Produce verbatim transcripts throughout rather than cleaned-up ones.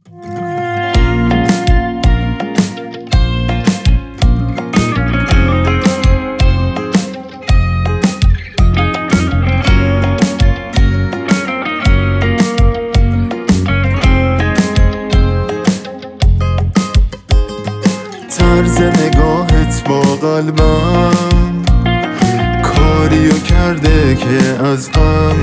طرز نگاهت با قلبم کاریو کرده که از هم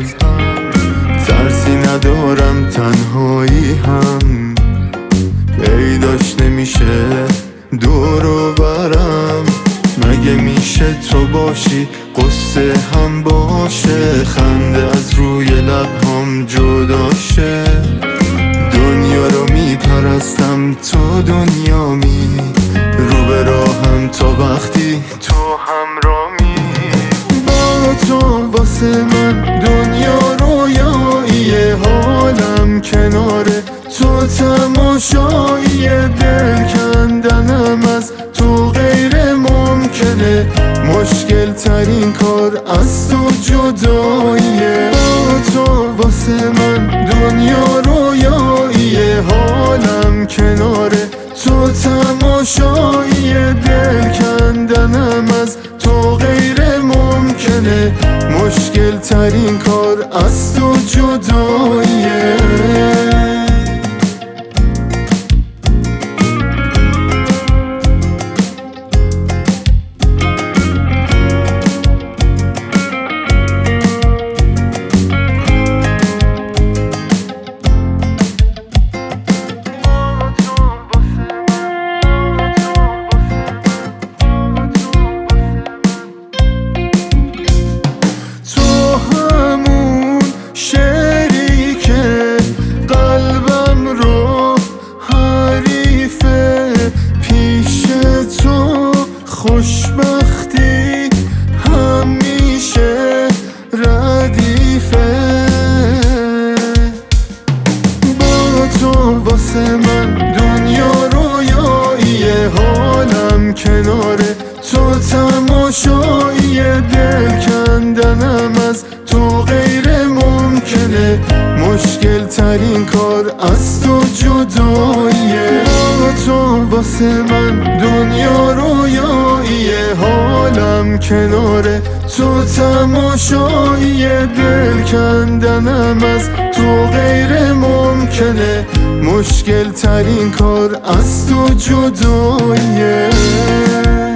ترسی ندارم، تنهایی هم پیداش نمیشه دور و برم. مگه میشه تو باشی قصه هم باشه، خنده از روی لبهام جدا شه. دنیا رو میپرستم تو دنیامی، رو به راهم تا وقتی تو همرامی. با تو واسه من دنیا رویایی، حالم کناره تو تماشایی. دل کندنم از تو غیر ممکنه، مشکل ترین کار از تو جداییه. با تو واسه من دنیا رویایی، حالم کناره تو تماشایی. دل کندنم از تو غیر ممکنه، مشکل ترین کار از تو جداییه. خوشبختی همیشه ردیفه، با تو واسه من دنیا رویایی، حالم کناره تو تماشایی. دل کندنم از تو غیر ممکنه، مشکل ترین کار از تو جداییه. با تو واسه من دنیا رویایی، حالم کناره تو تماشایی. دل کندنم از تو غیر ممکنه، مشکل ترین کار از تو جداییه.